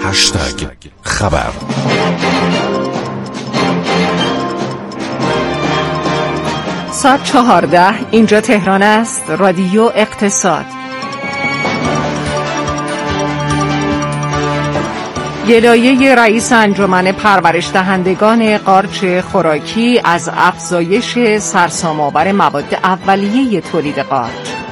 خبر. ساعت 14 اینجا تهران است. رادیو اقتصاد. گلایه رئیس انجمن پرورش دهندگان قارچ خوراکی از افزایش سرسام‌آور مواد اولیه تولید قارچ.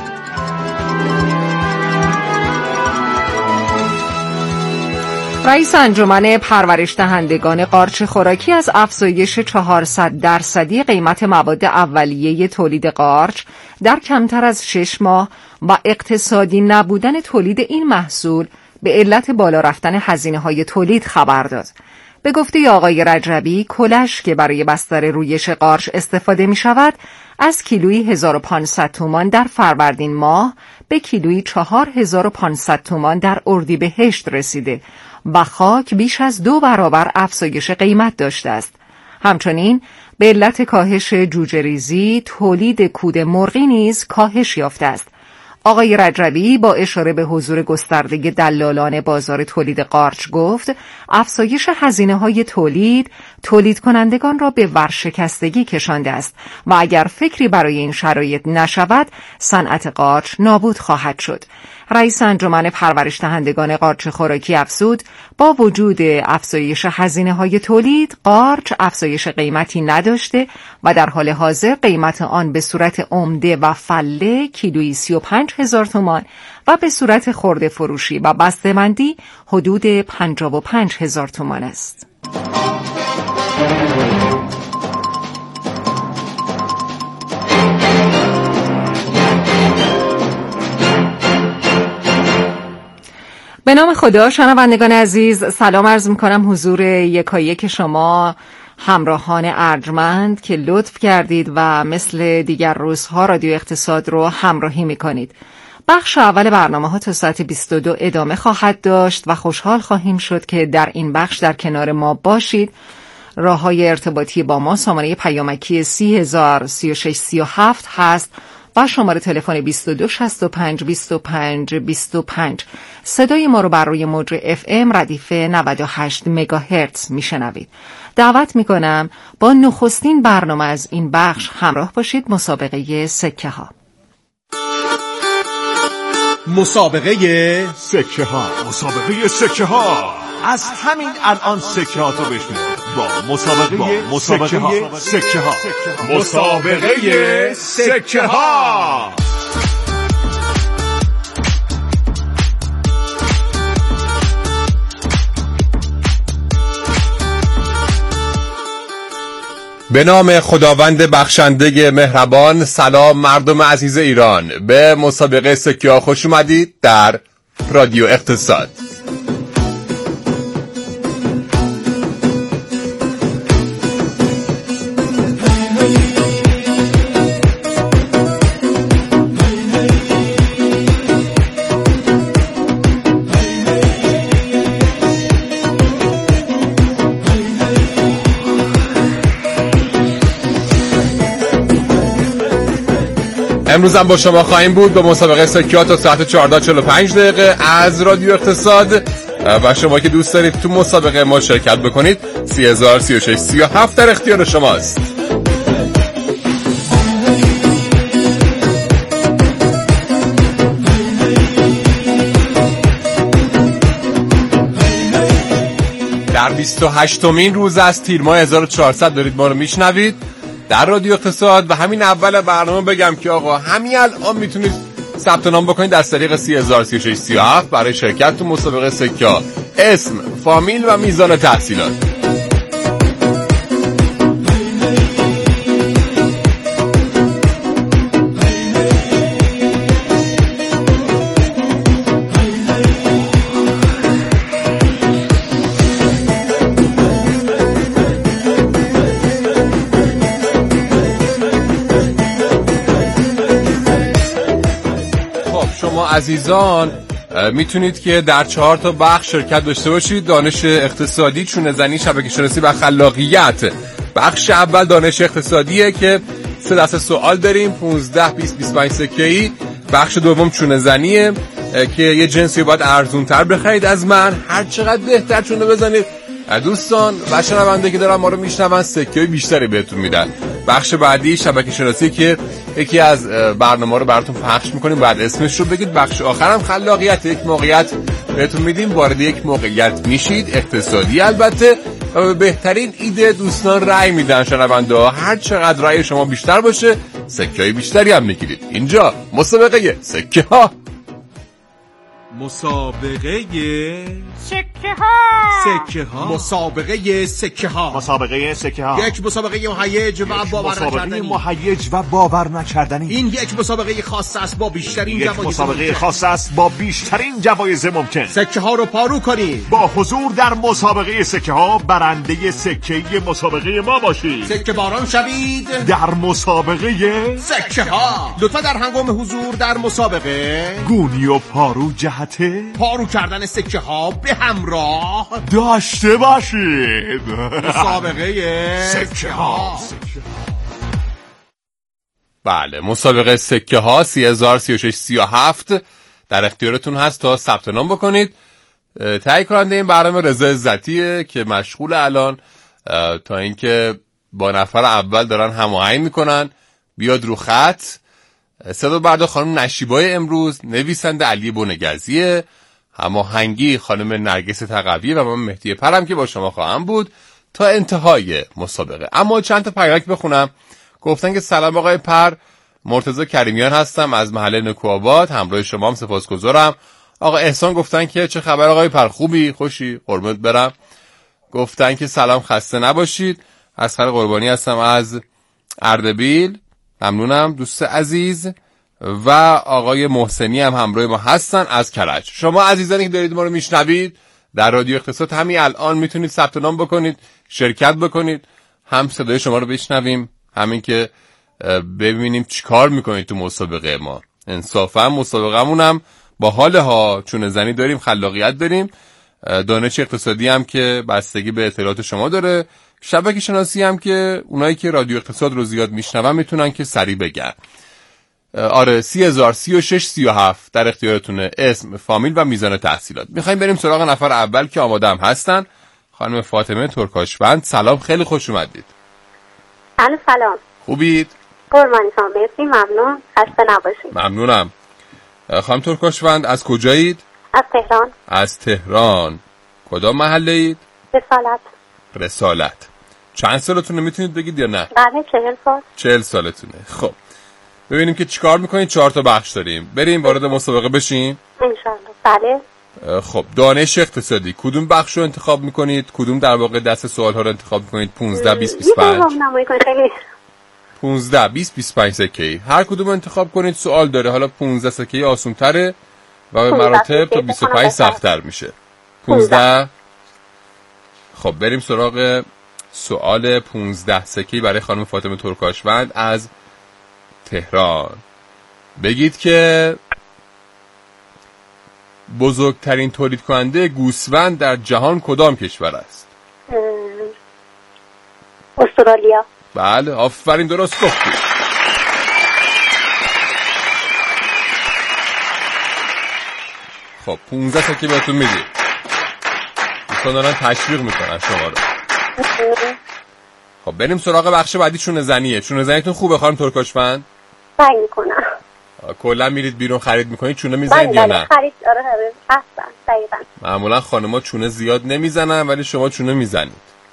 رئیس انجمن پرورش دهندگان قارچ خوراکی از افزایش 400% قیمت مواد اولیه تولید قارچ در کمتر از 6 ماه و اقتصادی نبودن تولید این محصول به علت بالا رفتن هزینه‌های تولید خبر داد. به گفته آقای رجبی، کلش که برای بستر رویش قارچ استفاده می شود از کیلویی 1500 تومان در فروردین ماه به کیلویی 4500 تومان در اردیبهشت رسیده و خاک بیش از 2 برابر افزایش قیمت داشته است. همچنین به علت کاهش جوجه ریزی تولید کود مرغی نیز کاهش یافته است. آقای رجبی با اشاره به حضور گسترده دلالان بازار تولید قارچ گفت افزایش هزینه‌های تولید کنندگان را به ورشکستگی کشانده است و اگر فکری برای این شرایط نشود صنعت قارچ نابود خواهد شد. رئیس انجمن پرورش دهندگان قارچ خوراکی افزود با وجود افزایش هزینه‌های تولید قارچ افزایش قیمتی نداشته و در حال حاضر قیمت آن به صورت عمده و فله کیلویی 35000 تومان و به صورت خرده فروشی و بسته‌بندی حدود 55000 تومان است. به نام خدا. شنوندگان عزیز سلام عرض میکنم حضور یکایک شما همراهان ارجمند که لطف کردید و مثل دیگر روزها رادیو اقتصاد رو همراهی میکنید. بخش اول برنامه ها تا ساعت 22 ادامه خواهد داشت و خوشحال خواهیم شد که در این بخش در کنار ما باشید. راههای ارتباطی با ما شماره پیامکی 303637 هست و شماره تلفن 22652525. صدای ما رو بر روی موج FM ردیف 98 مگاهرتز میشنوید. دعوت میکنم با نخستین برنامه از این بخش همراه باشید. مسابقه سکه ها. مسابقه سکه ها. مسابقه سکه ها. از همین الان سکه ها تو بشنوید با مسابقه سکه ها. مسابقه سکه ها. به نام خداوند بخشنده مهربان. سلام مردم عزیز ایران، به مسابقه سکه ها خوش اومدید در رادیو اقتصاد. امروز هم با شما خواهیم بود به مسابقه سکه ها تا ساعت 14:45 از رادیو اقتصاد و شما که دوست دارید تو مسابقه ما شرکت بکنید 303637 در اختیار شماست. در 28مین روز از تیر ماه 1400 دارید ما رو میشنوید در رادیو اقتصاد و همین اول برنامه بگم که آقا همین الان میتونید ثبت نام بکنید از طریق 303637 برای شرکت تو مسابقه سکه ها. اسم، فامیل و میزان تحصیلات. عزیزان میتونید که در 4 تا بخش شرکت داشته باشید. دانش اقتصادی، چونه زنی، شبکه شناسی و خلاقیت. بخش اول دانش اقتصادیه که 3 دسته سوال داریم 15 20 25 سکه‌ای. بخش دوم چونه زنیه که یه جنسی باید ارزونتر بخرید از من، هر چقدر بهتر چونه بزنید. دوستان و شنونده که دارن ما رو میشنون سکه بیشتری بهتون میدن. بخش بعدی شبکه شناسی که یکی از برنامه رو براتون پخش میکنیم، بعد اسمش رو بگید. بخش آخرم خلاقیت، یک موقعیت بهتون میدیم، وارد یک موقعیت میشید، اقتصادی البته، و به بهترین ایده دوستان رأی میدن شنونده ها. هر چقدر رأی شما بیشتر باشه سکه بیشتری هم میگیرید. اینجا مسابقه سکه ها. مسابقه سکه ها. سکه ها. مسابقه سکه ها. مسابقه سکه ها. یک مسابقه مهیج و باور نکردنی. مهیج و باور نکردنی. این یک مسابقه خاص است با بیشترین جوایز. یک مسابقه خاص است با بیشترین جوایز ممکن. سکه ها رو پارو کنید. با حضور در مسابقه سکه ها برنده سکه مسابقه ما باشید. سکه باران شوید در مسابقه سکه ها. لطفا در هنگام حضور در مسابقه گونی و پارو جهت پارو کردن سکه ها به همراه داشته باشید. مسابقه سکه ها. بله، مسابقه سکه ها 303637 در اختیارتون هست تا ثبت نام بکنید. تهیه کننده این برنامه رضا عزتیه که مشغول الان تا اینکه با نفر اول دارن هماهنگ میکنن بیاد رو خط. صدا برده خانم نشیبای امروز، نویسنده علی بنگزیه، هماهنگی خانم نرگس تقویه و من مهدی پرم که با شما خواهم بود تا انتهای مسابقه. اما چند تا پیامک بخونم. گفتن که سلام آقای پر، مرتضی کریمیان هستم از محله نکوآباد، همراه شما هم سپاسگزارم. آقا احسان گفتن که چه خبر آقای پر، خوبی؟ خوشی؟ قربونت برم. گفتن که سلام، خسته نباشید. اصغر قربانی هستم از اردبیل، ممنونم دوست عزیز. و آقای محسنی هم همراه ما هستن از کرج. شما عزیزانی که دارید ما رو میشنوید در رادیو اقتصاد همین الان میتونید ثبت نام بکنید، شرکت بکنید، هم صدای شما رو بشنویم، همین که ببینیم چیکار میکنید تو مسابقه ما. انصافا مسابقه‌مون هم با حال ها، چون زنی داریم، خلاقیت داریم، دانش اقتصادی هم که بستگی به اطلاعات شما داره، شبکه شناسی هم که اونایی که رادیو اقتصاد رو زیاد میشنون میتونن که سریع بگن. آره 303637 در اختیارتونه، اسم، فامیل و میزان تحصیلات. میخوایم بریم سراغ نفر اول که آماده هم هستن. خانم فاطمه ترکاشوند، سلام، خیلی خوش اومدید. سلام. خوبید؟ قربانی شما، مرسی، ممنون، خسته نباشید. ممنونم. خانم ترکاشوند از کجایید؟ از تهران. از تهران. کدام محله اید؟ رسالت. چند سالتونه میتونید بگید یا نه؟ بله 40 سال. 40 سالتونه. خب ببینیم که چیکار میکنید. 4 تا بخش داریم، بریم وارد مسابقه بشیم انشالله. بله. خب دانش اقتصادی کدوم بخش رو انتخاب میکنید؟ کدوم در واقع دست سوال ها رو انتخاب میکنید؟ 15 20 25 15 20 25 سکه. هر کدوم انتخاب کنید سوال داره. حالا 15 سکه آسون تره و به مراتب تا 25 سخت‌تر میشه. 15. خب بریم سراغ سوال 15 سکه برای خانم فاطمه ترکاشوند از تهران. بگید که بزرگترین تولید کننده گوسفند در جهان کدام کشور است؟ استرالیا. بله آفرین، درست گفتید. خب 15 سکه بهتون میدید. دوستان دارن تشویق میکنن شما رو. خب بریم سراغ بخش بعدی، چونه زنیه. چونه زنیتون خوبه خانم ترکاشوند؟ سعی میکنم. کلا میرید بیرون خرید میکنید، چونه میزنید یا نه؟ خرید آره اصلا دقیقاً. معمولا خانم‌ها چونه زیاد نمیزنن ولی شما چونه میزنید.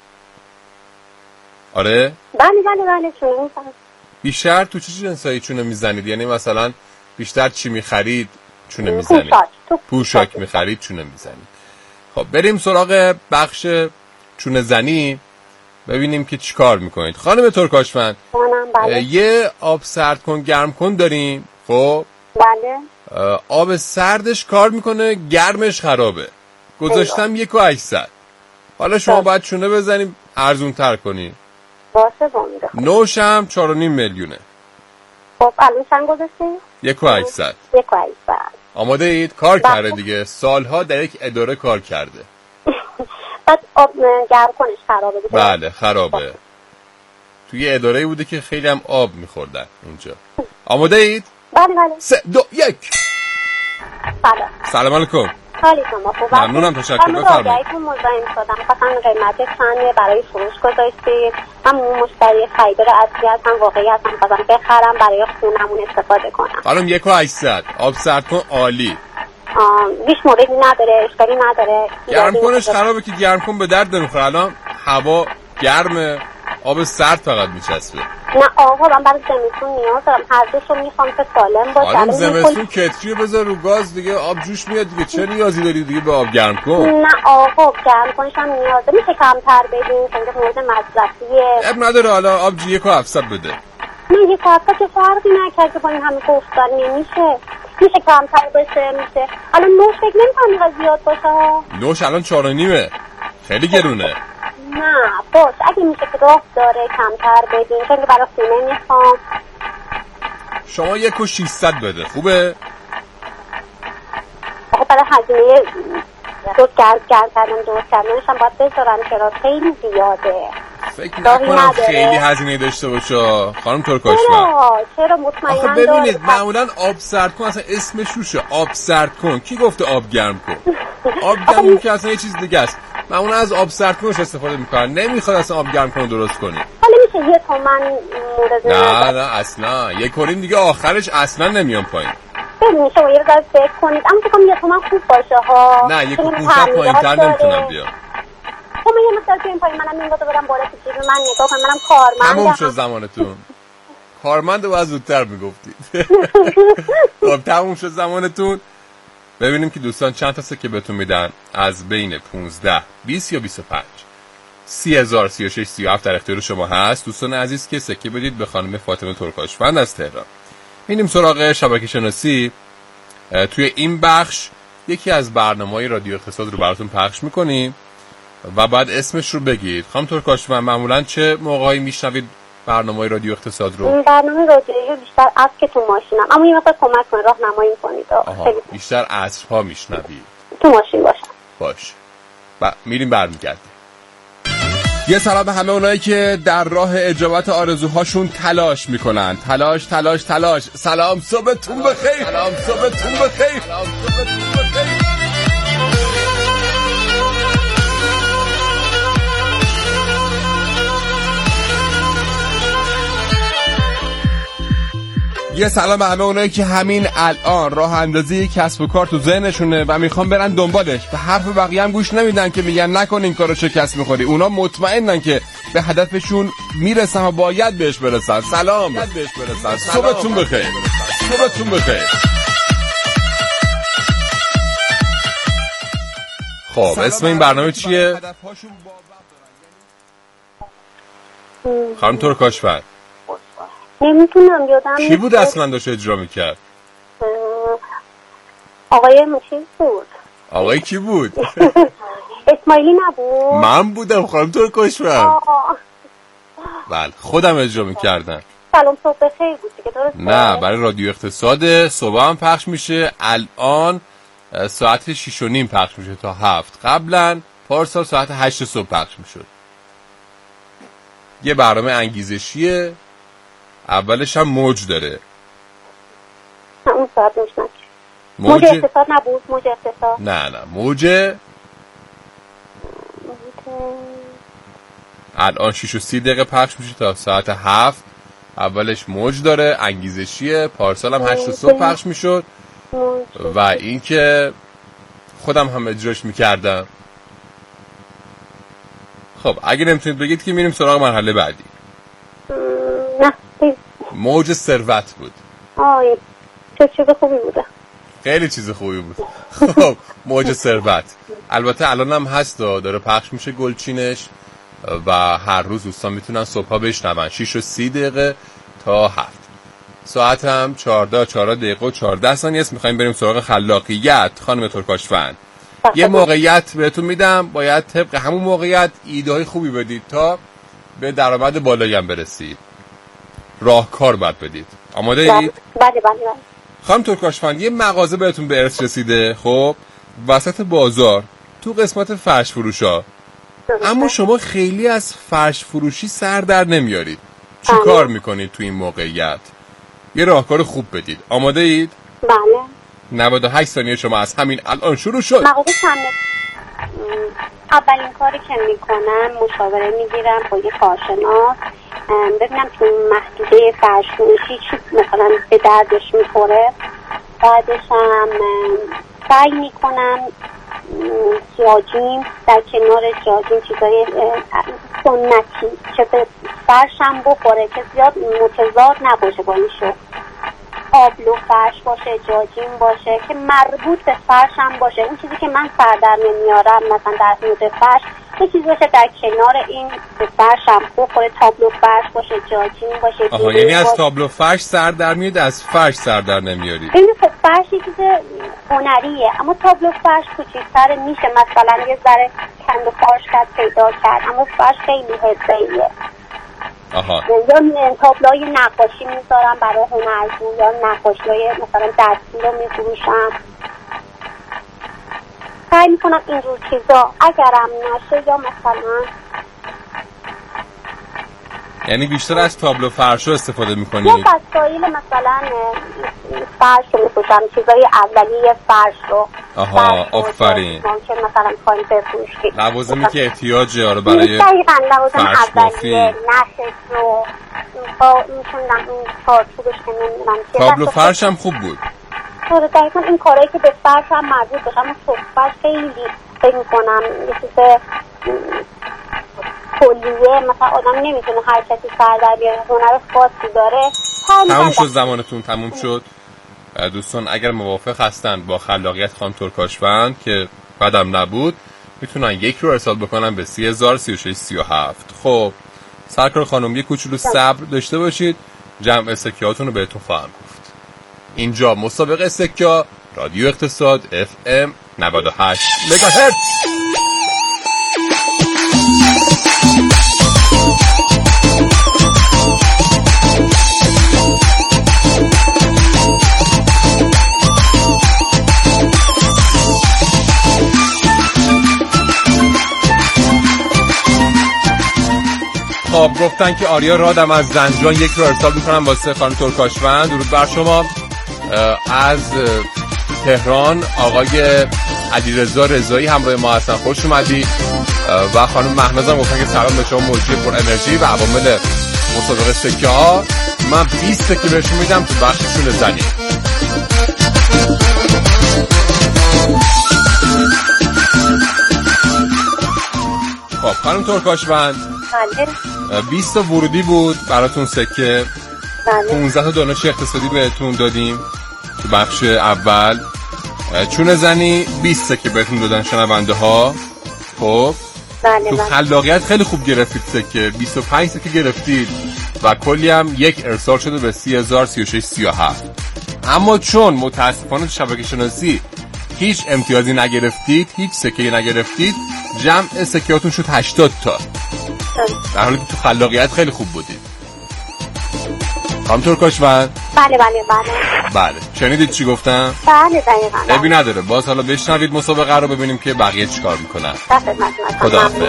آره؟ بله چونه میزنم. بیشتر تو چه جنسایی چونه میزنید؟ یعنی مثلا بیشتر چی میخرید چونه میزنید؟ پوشاک میخرید چونه میزنید. خب بریم سراغ بخش چونه زنی، ببینیم که چیکار میکنید. خانم ترکاشوند یه آب سرد کن گرم کن داریم. خب بله. آب سردش کار میکنه، گرمش خرابه. گذاشتم 1,800. حالا شما باید چونه بزنیم ارزون تر کنیم. باشه بامیده. نوشم 4.5 میلیونه. خب الان چند گذاشتیم؟ 1,800. 1,800. آماده اید؟ کار کرده دیگه، سالها در یک اداره کار کرده. بعد آب گرم کنش خرابه دیگه. بله خرابه. توی اداره بوده که خیلی هم آب میخوردن اینجا. آماده اید؟ بله. 3 2 1. سلام علیکم. حالی شما خوبه؟ ممنونم، تشکر. بفرمایید. راجعتون مزاحم شدم. خواستم قیمت چنده برای فروش گذاشتید. من مشتری خریدار اصلی هستم، واقعی هستم، خواستم بخرم برای خونمون استفاده کنم. خانم 1,800 آب سرد کن عالی. هیچ موردی نداره، اشکالی نداره. گرم کنش خرابه که گرم کن به درد نمیخوره. الان هوا گرمه، آب سرد فقط میچسبه. نه آقا من برای زمستون نیاز دارم، هر دوشو میخوام که سالم باشه. الان زمستون کتری بذار رو گاز دیگه، آب جوش میاد دیگه، چه نیازی داری دیگه به آب گرم کن؟ نه آقا گرم کنش هم نیازه، میشه کمتر بدین چون مورد مصرفیه. اب نداره، حالا آب 1,700 بده. نه 1,700 که فرقی نکرد که با این همه گفتن نمیشه. میشه کمتر باشه، میشه. الان نوش فکر نمی‌کنم اینقدر زیاد باشه ها. نوش الان 4.5 خیلی گرونه. نه باش اگه میشه که راه داره کمتر بدین چون که برای خونه میخوام. شما 1,600 بده خوبه؟ آقا برای هزینه گرد کردن درست کردنش هم باید بذارم، چرا خیلی زیاده. فکر نکنم خیلی هزینه داشته باشه خانم ترکاشفر. چرا مطمئناً آخه ببینید معمولا آب سرد کن اصلا اسمش روشه، آب سرد کن. کی گفته آب گرم کن؟ آب گرم که اصلا یه چیز دیگه است. معمولا از آب سرد کنش استفاده میکنن، نمیخواد اصلا آب گرم کن درست کنی. حالا میشه 1 تومن مورد نه اصلا 1 دیگه آخرش اصلا نمیان پایین. ببین شما یه ذره فکر کنید، اما فکر کنم 1 تومن خوب باشه ها. نه 1,500 پایین‌تر نمیتونم بیام. خب من یه مقدار این پایین منم میگم برم بالا تو جیب من نگاه کنم، منم کارمندم. تموم شد زمانتون. کارمند رو از زودتر میگفتید. خب تموم شد زمانتون. ببینیم که دوستان چند تا سکه بهتون میدن از بین 15 20 یا 25. 30,000 36 37 در اختیار شما هست دوستان عزیز که سکه بدید به خانم فاطمه ترکاشفند از تهران. میریم سراغ شبکه شناسی. توی این بخش یکی از برنامه‌های رادیو اقتصاد رو براتون پخش میکنیم و بعد اسمش رو بگید. خانم ترکاشفند معمولا چه موقعی میشنوید برنامه‌های رادیو اقتصاد رو؟ این برنامه رادیویی بیشتر از که تو ماشینم، اما یه وقت کمک کنید راهنمایی کنید. بیشتر عصرها میشنوید؟ تو ماشین باشم. باش. میریم برمیگردیم. یه سلام به همه اونایی که در راه اجابت آرزوهاشون تلاش میکنن. تلاش. سلام صبحتون بخیر. یه سلام به همه اونایی که همین الان راه اندازی کسب و کار تو ذهنشونه و میخوان برن دنبالش. به حرف بقیه هم گوش نمیدن که میگن نکن این کارو شکست میخوری. اونا مطمئنن که به هدفشون میرسن و باید بهش برسن. سلام. صبحتون بخیر. خب اسم این برنامه چیه؟ خانم ترکاشفند. نمیتونم یادم کی بود اصلا داشت اجرا میکرد؟ آقای مشیر بود. آقای کی بود؟ اسماعیلی نبود؟ من بودم خانم ترکاشفند. بله خودم اجرا میکردم. سلام صبح بخیر بود دیگه درسته؟ نه برای رادیو اقتصاد صبح هم پخش میشه. الان ساعت 6:30 پخش میشه تا 7. قبلا پارسال ساعت 8 صبح پخش میشد. یه برنامه انگیزشیه. اولش هم موج داره. اون ساعت نشنک موج اقتصاد نبود؟ موج اقتصاد نه موج الان 6:30 پخش میشه تا ساعت 7. اولش موج داره انگیزشیه. پارسال هم 8 صبح پخش میشد و این که خودم هم اجراش میکردم. خب اگه نمیتونید بگید که میریم سراغ مرحله بعدی. نه موج ثروت بود. چه چیز خوبی بوده. خیلی چیز خوبی بود. خب موج ثروت البته الان هم هست داره پخش میشه گلچینش و هر روز دوستان میتونن صبحا بشنون. 6:30 تا 7. ساعت هم 14 دقیقه و 14 ثانیه است. میخوایم بریم سراغ خلاقیت. خانم ترکاشفند یه موقعیت بهتون میدم، باید طبق همون موقعیت ایده‌های خوبی بدید تا به درآمد بالایی هم برسید. راهکار باید بدید. آماده اید؟ بله. خانم ترکاشفند یه مغازه بهتون به ارث رسیده، خب وسط بازار تو قسمت فرش فروشا، اما شما خیلی از فرش فروشی سر در نمیارید. چی کار میکنید تو این موقعیت؟ یه راهکار خوب بدید. آماده اید؟ بله. 98 ثانیه شما از همین الان شروع شد. اولین کاری که میکنم مشاوره میگیرم با یه کارشناس، ببینم تو محدوده فرش‌فروشی چی مثلا به دردش میخوره. بعدش هم سعی میکنم جاجیم در کنار جاجیم چیزای سنتی که به فرشم بخوره که زیاد متضاد نباشه با این شغل. تابلو فرش باشه، جاجیم باشه که مربوط به فرشم باشه. این چیزی که من سر در نمیارم مثلا در مورد فرش یه چیزی باشه در کنار این به فرشم بخوره. تابلو فرش باشه، جاجیم باشه. آها، یعنی از تابلو فرش سر در میاد، از فرش سر در نمیاری؟ این فرش یه چیز هنریه، اما تابلو فرش کوچیک‌تر میشه مثلا یه ذره کند و خارش کرد پیدا کرد، اما فرش خیلی حرفه‌ایه. آها. یا تابلوی نقاشی میذارم برای هنرجو، یا نقاشی‌های مثلا دستی رو میفروشم. سعی میکنم اینجور چیزا اگرم نشه یا مثلا یعنی بیشتر از تابلو فرش رو استفاده میکنی؟ یا وسایل مثلا فرش رو میفروشم، چیزای اولیه فرش رو. آها، آفرین. که مثلا پایین بفروشی لوازمی که احتیاجه آره برای دقیقاً لوازم اولیه، نقشش رو میتونم این کارچوبش که نمیدونم تابلو فرش هم خوب بود. آره دقیقاً این کارهایی که به فرش هم مربوط باشه. اما فرش خیلی فکر میکنم یه چیز کلیه، مثلا آدم نمیتونه هر کسی سر در بیاره، هنر خاصی داره. تموم شد زمانتون، تموم شد. دوستان اگر موافق هستند با خلاقیت خانم ترکاشوند که بدم نبود، میتونن یک رو ارسال بکنن به 30,036,37. خب سرکار خانم یک کوچولو صبر داشته باشید، جمع سکه‌هاتون رو بهتون خواهم گفت. اینجا مسابقه سکه، رادیو اقتصاد FM 98 مگاهرتز. خب گفتن که آریا رادم از زنجان یک رو ارسال میکنم واسه خانم ترکاشوند. درود بر شما. از تهران آقای علیرضا رضایی همراه ما هستن، خوش اومدی. و خانم مهناز هم گفتن که سلام به شما موجی پر انرژی و عوامل مسابقه سکه ها. من 20 سکه بهشون میدم تو بخششون زنی. خب خانم ترکاشوند 20 تا ورودی بود براتون سکه. 15 تا دانش اقتصادی بهتون دادیم تو بخش اول. چون زنی 20 سکه بهتون دادن شنونده ها. خب تو خلاقیت خیلی خوب گرفتید سکه، 25 سکه گرفتید و کلی هم یک ارسال شده به 30,036,37. اما چون متاسفانه شبکه شناسی هیچ امتیازی نگرفتید، هیچ سکه‌ای نگرفتید، جمع سکه‌هاتون شد 80 تا، در حالی که تو خلاقیت خیلی خوب بودید. خانم ترکاشوند؟ بله شنیدید چی گفتم؟ بله دقیقاً. عیبی نداره، باز حالا بشنوید مسابقه رو ببینیم که بقیه چیکار میکنن. خداحافظ.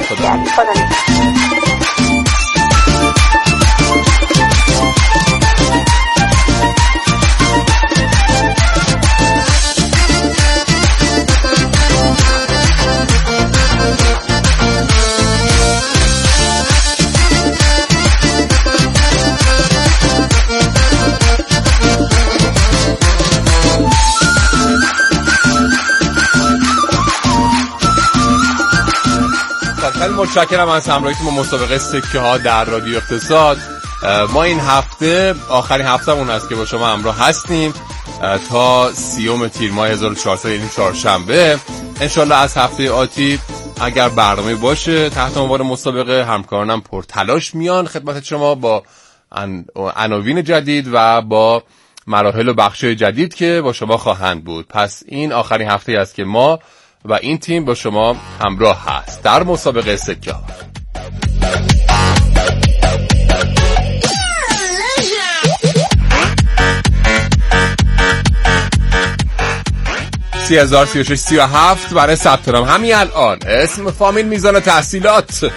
خیلی متشکرم از همراهیتون با مسابقه سکه ها در رادیو اقتصاد. ما این هفته آخرین هفتهمون هست که با شما همراه هستیم تا 30 تیر ماه 1400 یعنی چهارشنبه. انشالله از هفته آتی اگر برنامه باشه تحت عنوان مسابقه، همکارانم پر تلاش میان خدمت شما با عناوین جدید و با مراحل و بخش‌های جدید که با شما خواهند بود. پس این آخرین هفته است که ما و این تیم با شما همراه هست در مسابقه سکه ها. $30,036,37 برای ثبت نام همین الان. اسم، فامیل، میزان تحصیلات.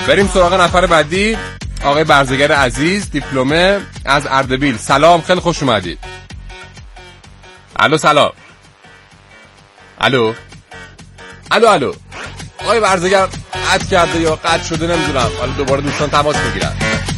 بریم سراغ نفر بعدی. آقای برزگر عزیز، دیپلمه از اردبیل. سلام، خیلی خوش اومدید. الو سلام. الو آقای برزگر قطع کرده یا قطع شده نمیدونم، حالا دوباره دوستان تماس میگیرن.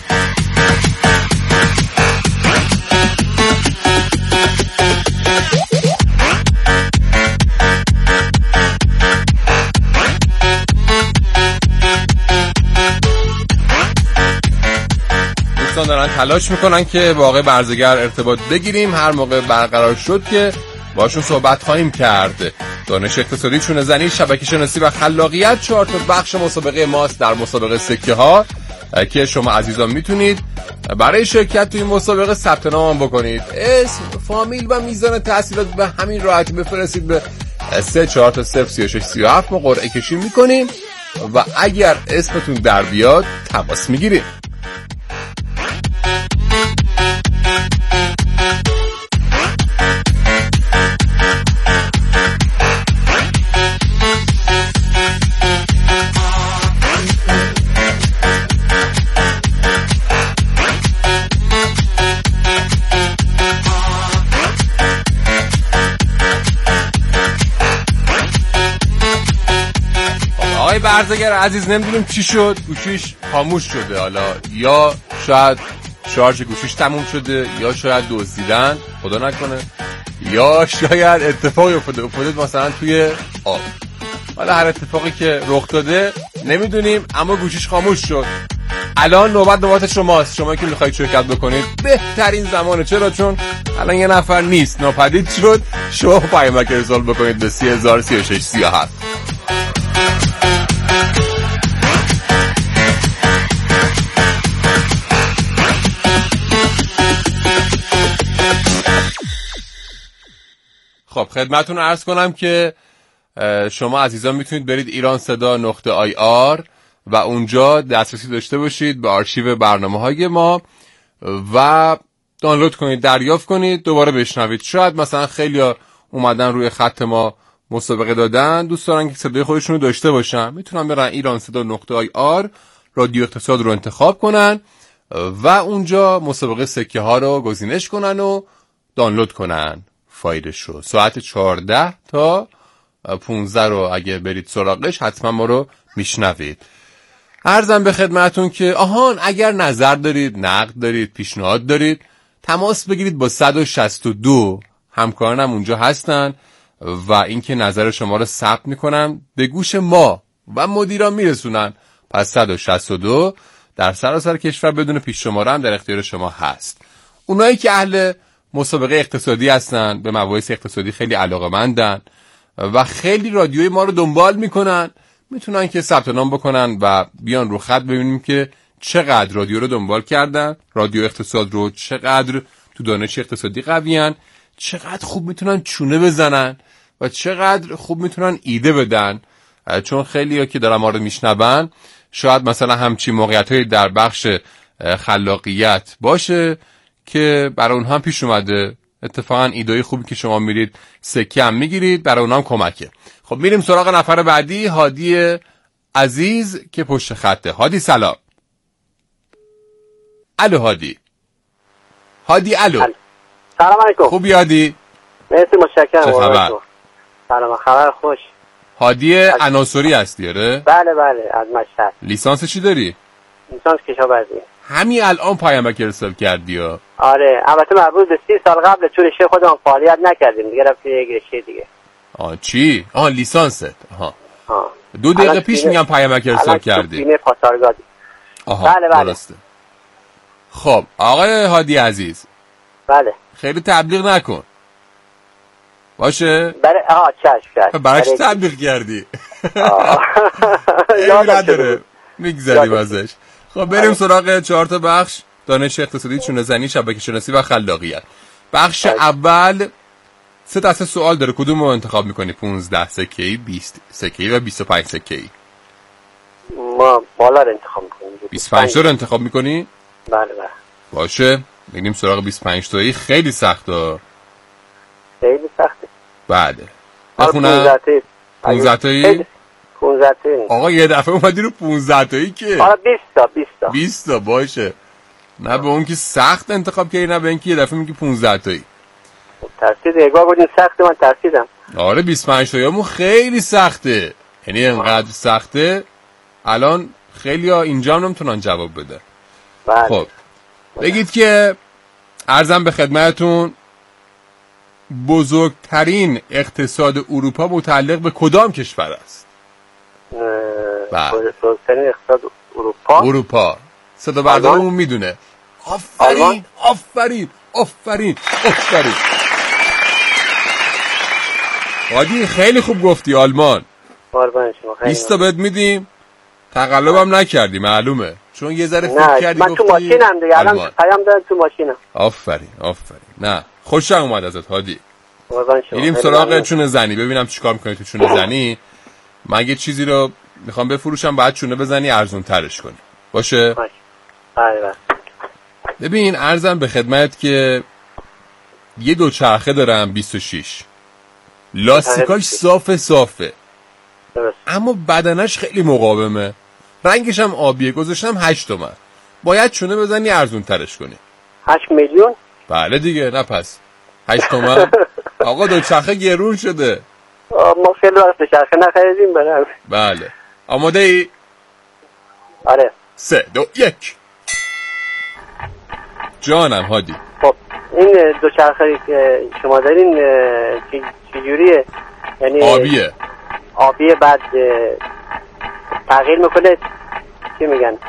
دوستان دارن تلاش میکنن که با آقای برزگر ارتباط بگیریم، هر موقع برقرار شد که باشون صحبت خواهیم کرد. دانش اقتصادی، چونه زنی، شبکه شناسی و خلاقیت 4 تا بخش مسابقه ماست در مسابقه سکه ها که شما عزیزان میتونید برای شرکت توی این مسابقه ثبت نام بکنید. اسم، فامیل و میزان تحصیلات به همین راحتی بفرستید به 34 ما قرعه کشی میکنیم و اگر اسمتون در بیاد تماس میگیریم. برزگر عزیز نمیدونیم چی شد، گوشیش خاموش شده، حالا یا شاید شارژ گوشیش تموم شده، یا شاید دزدیدن، خدا نکنه، یا شاید اتفاقی افتاده مثلا توی آب. حالا هر اتفاقی که رخ داده نمیدونیم، اما گوشیش خاموش شد. الان نوبت شماست، شما که میخواید شرکت بکنید بهترین زمانه. چرا؟ چون الان یه نفر نیست، ناپدید شد. شما پیامک ارسال بکنید به 303637. خب خدمتتون عرض کنم که شما عزیزان میتونید برید iranseda.ir و اونجا دسترسی داشته باشید به آرشیو برنامه‌های ما و دانلود کنید، دریافت کنید، دوباره بشنوید. شاید مثلا خیلیا اومدن روی خط ما مسابقه دادن، دوست دارن که صدای خودشون رو داشته باشن، میتونن برن iranseda.ir رادیو اقتصاد رو انتخاب کنن و اونجا مسابقه سکه ها رو گزینش کنن و دانلود کنن فایلش رو. ساعت 14 تا 15 رو اگه برید سراغش حتما ما رو میشنوید. عرضم به خدمتون که اگر نظر دارید، نقد دارید، پیشنهاد دارید، تماس بگیرید با 162. همکارانم اونجا هستن و اینکه نظر شما رو ثبت میکنن، به گوش ما و مدیران میرسونن. پس 162 در سراسر کشور بدون پیش شماره هم در اختیار شما هست. اونایی که اهل مسابقه اقتصادی هستن، به مباحث اقتصادی خیلی علاقه‌مندن و خیلی رادیوی ما رو دنبال میکنن، میتونن که ثبت نام بکنن و بیان رو خط ببینیم که چقدر رادیو رو دنبال کردن، رادیو اقتصاد رو چقدر تو دانش اقتصادی قویان، چقدر خوب میتونن چونه بزنن و چقدر خوب میتونن ایده بدن. چون خیلی‌ها که دارن ما رو میشنون شاید مثلا همچین موقعیت‌های در بخش خلاقیت باشه که برای اونها هم پیش اومده. اتفاقا ایده‌های خوبی که شما میرید سکه هم میگیرید، برای اونها هم کمکه. خب میریم سراغ نفر بعدی، هادی عزیز که پشت خطه. هادی سلام. الو هادی. الو. سلام علیکم. خوبی هادی؟ مرسی متشکرم. چه خبر؟ سلام، خبر خوش. هادی عناصری هستی آره؟ بله از مشهد. لیسانس چی داری؟ لیسانس کشاورزی. همین الان پیامک ارسال کردی ها؟ آره، البته مربوط به 30 سال قبل، چون رشته خودم فعالیت نکردیم دیگه، رفتیم یک رشته دیگه. چی؟ لیسانست. 2 دقیقه پیش میگم پیامک ارسال کردی. بیمه پاسارگادی. بله درسته. خب آقای هادی عزیز. بله. خیلی تبلیغ نکن. باشه؟ چشم. برای چی تبلیغ کردی؟ یاد نداره. میگذاریم ازش. خب بریم سراغ 4 تا بخش: دانش اقتصادی، چونه زنی، شبکه شناسی و خلاقیت. بخش اول 3 دسته سوال داره، کدوم رو انتخاب میکنی؟ 15 سکه‌ای، 20 سکه‌ای و 25 سکه‌ای. ما بالا رو انتخاب میکنیم. 25 تا رو انتخاب میکنی؟ بله. باشه، میریم سراغ 25 تایی. خیلی سخته. خیلی سخته. بله. بخونم 15 تایی. 15 تایی. آقا یه دفعه اومدی رو 15 تایی که آره 20 تا باشه. نه به اون که سخت انتخاب کردی، نه به این که یه دفعه میگی 15 تایی. ترسید نگاه بودین سخت، من ترسیدم. آره 25 تاییمون خیلی سخته، یعنی انقدر سخته الان خیلی ها اینجا هم نمیتونن جواب بده. بله. خب بگید که عرضم به خدمتون بزرگترین اقتصاد اروپا متعلق به کدام کشور است؟ بزرگترین اقتصاد اروپا. صدا بردارمون میدونه. آفرین. هادی خیلی خوب گفتی آلمان. 20 تا بهت میدیم. تقلبم نکردی معلومه، چون یه ذره فکر کردی من گفتی تو ماشینم دیگه، الان پیام دادم تو ماشینم. آفرین. نه خوشم اومد ازت هادی. میریم سراغ چونه زنی، ببینم چیکار میکنی تو چونه زنی. من یه چیزی رو میخوام بفروشم، بعد چونه بزنی ارزون ترش کنی. باشه؟ بله. ببین عرضم به خدمت که یه دوچرخه دارم 26، لاستیکاش صافه اما بدنش خیلی مقاومه، رنگش هم آبیه، گذاشتم 8 تومن. باید چونه بزنی ارزون ترش کنی. 8 میلیون؟ بله دیگه، نه پس 8 تومن. آقا دوچرخه گرون شده. ما خیلی وقت دوچرخه نخریدیم. بله آماده ای؟ آره. 3 2 1 جانم هادی. خب این دوچرخه که شما دارین چجوریه؟ یعنی آبیه بعد تغییر میکنه، چی میگن؟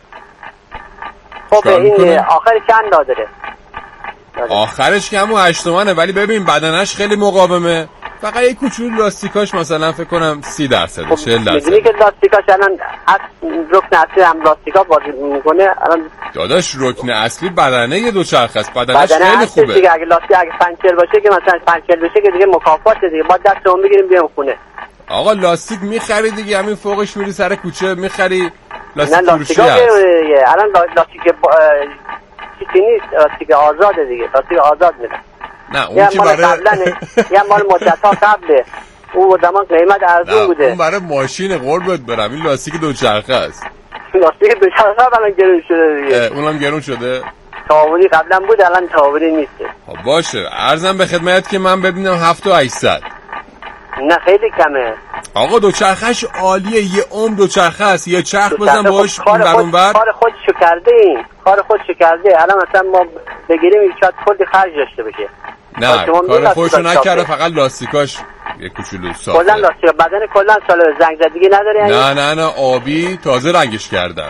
خب این آخرش چند داره؟ آخرش که همون 8 تومنه، ولی ببین بدنش خیلی مقاومه، فقط یک کوچولو لاستیکاش مثلا فکر کنم 30%، 40%. میدونی که لاستیکاش الان رکن اصلی هم لاستیکا بازی میکنه الان. داداش رکن اصلی بدنه یه دوچرخه است، بدنش خیلی خوبه دیگه. اگه لاستیک اگه پنچر باشه که مثلا پنچر بشه که دیگه مکافات دیگه، ما دستمون بگیریم بیام خونه. آقا لاستیک میخری دیگه، همین فوقش میری سر کوچه میخری لاستیک فروشی هست. الان لاستیک چیزی نیست، لاستیک آزاده دیگه، لاستیک آزاد میدن. نه اون که برای یه مال مدت‌ها قبله، اون زمان قیمت ارزون بوده. اون برای ماشین قربت برم، این لاستیک دوچرخه است. لاستیک دوچرخه الان گرون شده دیگه. اونم گرون شده. تعاونی قبلا بود، الان تعاونی نیست. خب باشه، عرضم به خدمت که من ببینم 7800. نه خیلی کمه. آقا دوچرخهش عالیه، یه دوچرخه است، یه چرخ بزن باهاش این بر اون بر. کار خودشو کرده. الان مثلا ما بگیریم شاید کلی خرج داشته باشه. نه کار خودشو نکرده، فقط لاستیکاش یه کوچولو صافه. کلا لاستیک بدن کلا سال زنگ زدگی نداره یعنی؟ نه آبی تازه رنگش کردن.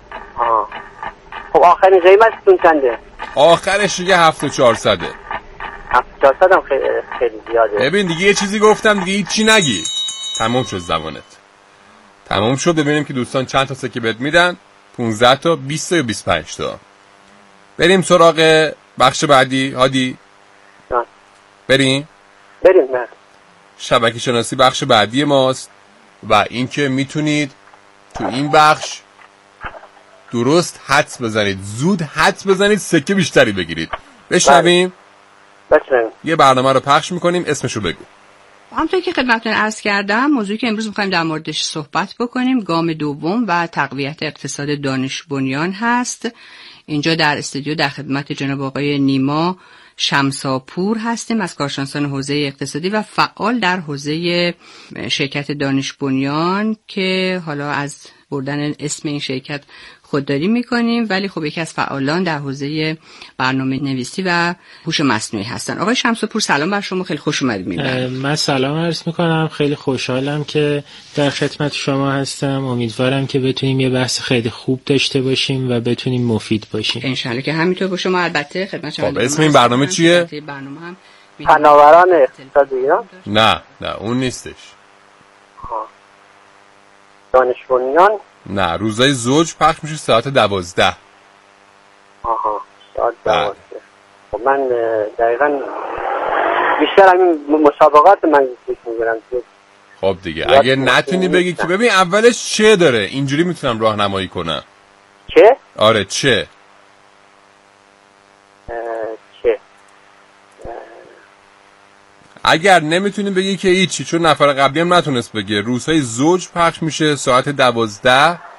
خب آخرین قیمتتون چنده؟ آخرش دیگه 7400. 7400 هم خیلی زیاده. ببین دیگه یه چیزی گفتم دیگه هیچی نگی. تموم شد زمانت. تموم شد. ببینیم که دوستان چند تا سکه بهت میدن. 15 تا، 20 تا یا 25 تا. بریم سراغ بخش بعدی. هادی بریم نه. شبکه شناسی بخش بعدی ماست و این که میتونید تو این بخش درست حدس بزنید، زود حدس بزنید، سکه بیشتری بگیرید. بشنویم. یه برنامه رو پخش میکنیم، اسمشو بگو. همونطور که خدمتتون عرض کردم، موضوعی که امروز می‌خوایم در موردش صحبت بکنیم گام دوم و تقویت اقتصاد دانش بنیان هست. اینجا در استودیو در خدمت جناب آقای نیما شمساپور هستیم از کارشناسان حوزه اقتصادی و فعال در حوزه شرکت دانش بنیان که حالا از بردن اسم این شرکت خودداری میکنیم، ولی خب یکی از فعالان در حوزه برنامه نویسی و هوش مصنوعی هستن. آقای شمساپور سلام بر شما، خیلی خوش اومدید. من سلام عرض میکنم، خیلی خوشحالم که در خدمت شما هستم. امیدوارم که بتونیم یه بحث خیلی خوب داشته باشیم و بتونیم مفید باشیم. انشالله که همینطور باشه. ما البته خدمت شما. اسم این برنامه چیه؟ برنامه هم فناوران اقتصادی ایران. نه اون نیستش. دانش بنیان. نه، روزای زوج پخش میشه ساعت 12. ساعت 12. خب من دقیقاً بیشتر همین مسابقات من فکر می‌کنم. خب دیگه اگه نتونی بگی که ببین اولش چه داره، اینجوری میتونم راهنمایی کنم. چه؟ آره چه. اگر نمیتونیم بگی که هیچی، چون نفر قبلی هم نتونست بگه. روزهای زوج پخش میشه ساعت 12